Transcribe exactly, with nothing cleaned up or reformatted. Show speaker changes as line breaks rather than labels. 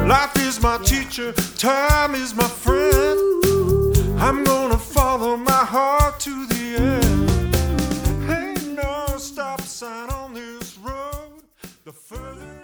Life is my teacher, time is my friend. I'm gonna follow my heart to the end. Ain't no stop sign on this road. The further